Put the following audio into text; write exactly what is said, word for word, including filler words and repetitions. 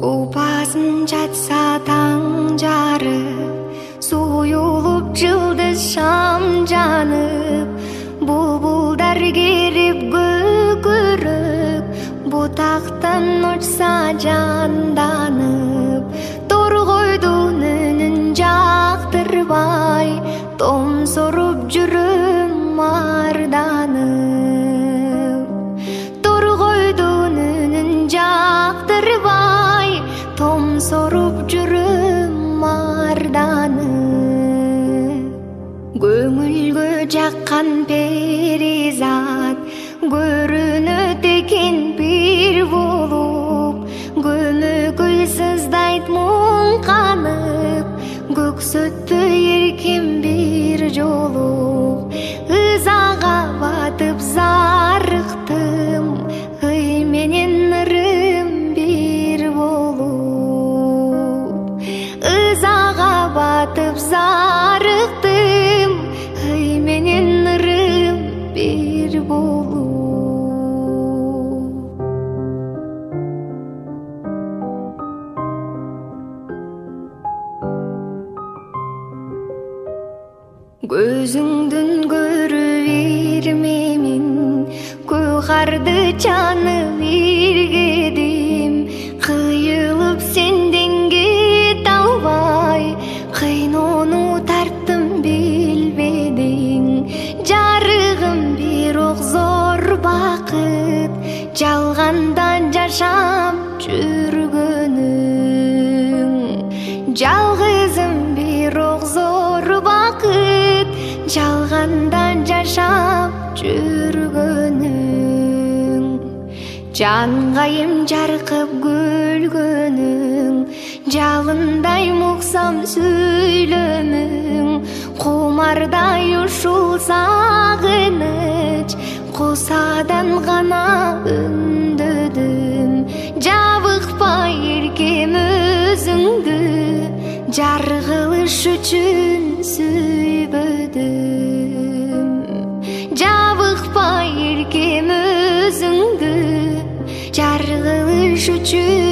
Upasın çatsa taң жарып, суюлуп жылдыз шам жанып, булбулдар керип көкөрүп, бутактан учса жанданып, торгойдун үнүн жактырбай, том соруп жүрүм марданып. Торгойдун үнүн жактырбай, том соруп жүрүм марданып. Көңүлгө жаккан перизат көрүнөт экен бир болуп, көмөкүл сыздайт муң канып, көксөттү эркем бир жолу. Ызага батып зарыктым, ый менен ырым бир болуп. Ызага батып зарыктым, ый менен ырым бир болуп. Көзүңдүн көрүп ирмемин, көк карды чанып иргедим, кыйылып сенден кете албай, кыйноону тарттым билбедиң. Жарыгым бирок зор бакыт, жалганда жашап жүргөнүң. Жалгызым бирок зор бакыт, жалганда жашап жүргөнүң. Жангайым жаркып күлгөнүң, жалындай муксам сүйлөмүң. Кумардай ушул сагыныч, косадан гана үндөдүм. Жабыкпай эркем өзүңдү, жар кылыш үчүн сүйбөдүм. Жабыкпай эркем өзүңдү, жар кылыш үчүн